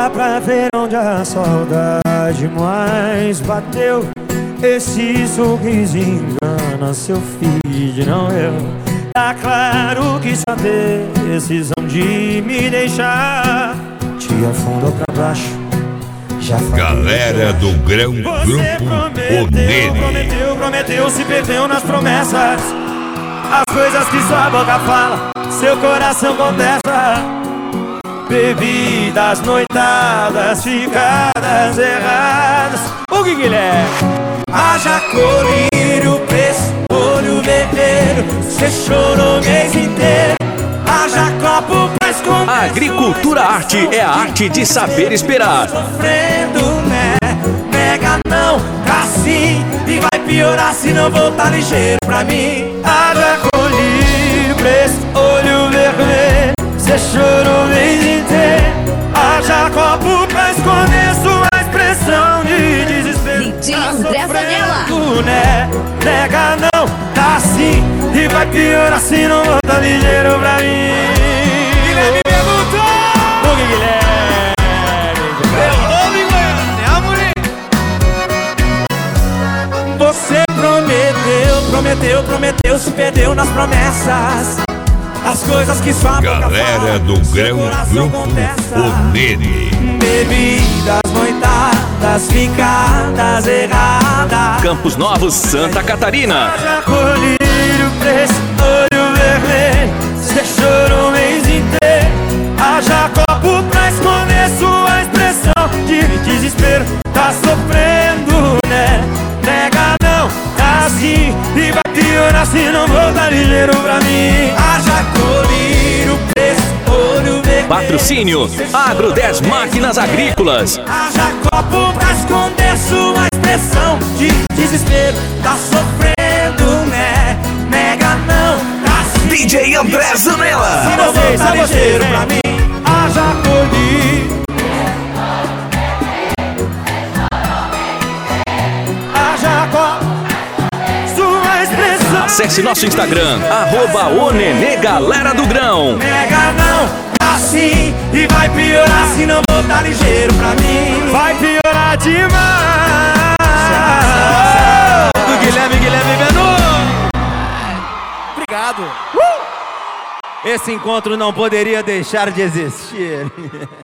dá pra ver onde a saudade mais bateu. Esse sorriso engana seu feed, não eu. Tá claro que sua decisão de me deixar te afundou pra baixo. Já Galera do Grão Grupo Onene. Prometeu, se perdeu nas promessas. As coisas que sua boca fala, seu coração contesta. Bebidas, noitadas, ficadas erradas. O que ele é? Haja colírio, preço, olho vermelho. Cê chorou o mês inteiro. Haja copo pra esconder. A agricultura arte é a arte de saber esperar. Sofrendo, né? Nega não, tá sim. E vai piorar se não voltar ligeiro pra mim. Haja colírio, preço, olho vermelho. Cê chorou o mês inteiro. Haja copo pra esconder sua expressão de desespero. DJ André Zanella. Né? Nega não, tá assim. E vai piorar se não voltar ligeiro pra mim. Guilherme perguntou. O que Guilherme? Você prometeu, se perdeu nas promessas. As coisas que sua boca Galera fala, do Grão Grupo Onene. Bebidas, noitadas, ficadas erradas. Campos Novos, Santa Catarina. Haja colírio, preço, olho vermelho. Cê chorou o mês inteiro. Haja copo pra esconder sua expressão de desespero. Tá sofrendo, né? Nega não, tá assim. E vai piorar se não voltar ligeiro pra mim. Haja colírio, preço, olho vermelho. Patrocínio Agro 10 Máquinas Agrícolas. Haja copo pra esconder sua expressão de desespero. Tá sofrendo, né? Nega não, tá assim. DJ André Zanella. Se não voltar ligeiro pra mim. Haja colírio. Haja copo. Sua expressão. Acesse nosso Instagram, @Onene Galera do Grão. Nega não, tá assim. E vai piorar se não voltar ligeiro pra mim. Vai piorar demais. Do Guilherme Benu. Obrigado. Esse encontro não poderia deixar de existir.